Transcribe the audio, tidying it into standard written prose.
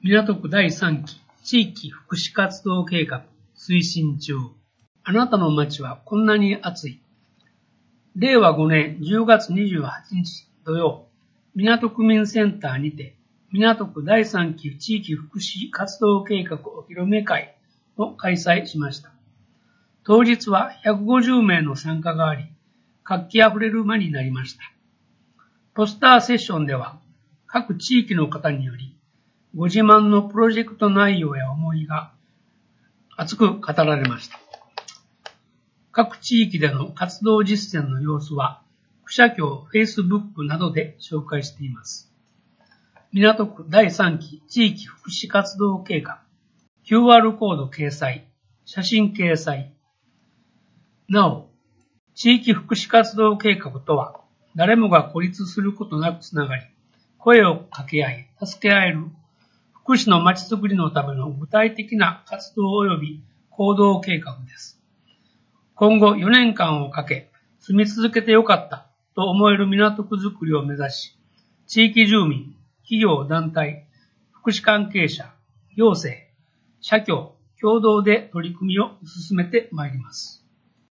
港区第3期地域福祉活動計画推進中。あなたの街はこんなに暑い。令和5年10月28日土曜、港区民センターにて、港区第3期地域福祉活動計画お披露目会を開催しました。当日は150名の参加があり、活気あふれる間になりました。ポスターセッションでは、各地域の方により、ご自慢のプロジェクト内容や思いが熱く語られました。各地域での活動実践の様子は、区社協 Facebook などで紹介しています。港区第3期地域福祉活動計画、QR コード掲載、写真掲載。なお、地域福祉活動計画とは、誰もが孤立することなくつながり、声を掛け合い、助け合える、福祉のまちづくりのための具体的な活動及び行動計画です。今後4年間をかけ、住み続けてよかったと思える港区づくりを目指し、地域住民、企業団体、福祉関係者、行政、社協、共同で取り組みを進めてまいります。